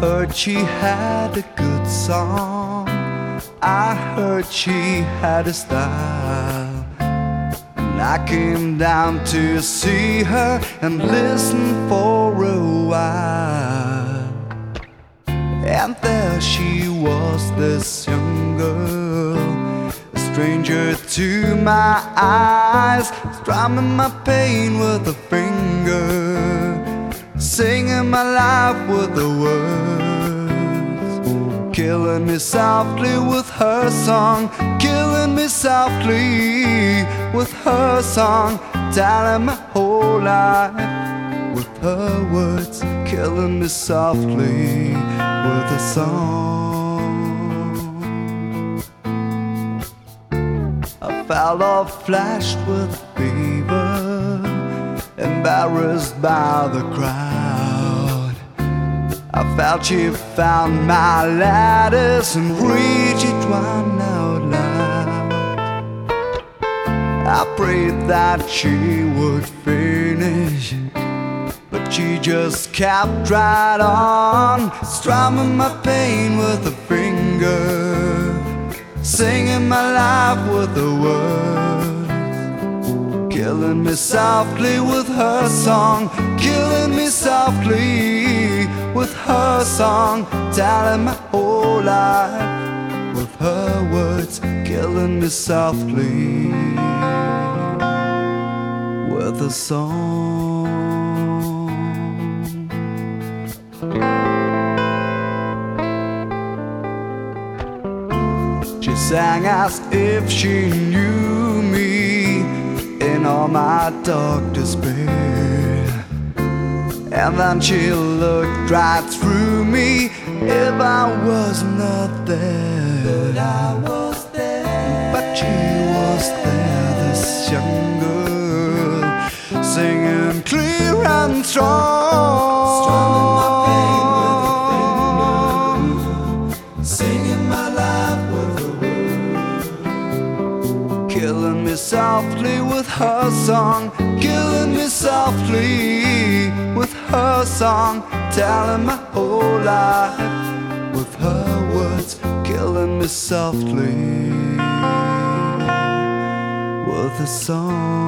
heard she had a good song. I heard she had a style, and I came down to see her and listen for a while. And there she was, this young girl, a stranger to my eyes, strumming my pain with a finger, singing my life with the words, killing me softly with her song, killing me softly with her song, telling my whole life with her words, killing me softly with a song. I felt all flashed with fever, embarrassed by the crowd. I felt she found my lattice and reached it one out loud. I prayed that she would finish, but she just kept right on, strumming my pain with a finger, singing my life with the words, killing me softly with her song, killing me softly with her song, telling my whole life with her words, killing me softly with a song. She sang as if she knew me in all my dark despair, and then she looked right through me if I was not there. But I was there. But she was there, this young girl, singing clear and strong, strumming my pain with a finger, singing my life with a word, killing me softly with her song, killing me softly with her song, telling my whole life with her words, killing me softly with a song.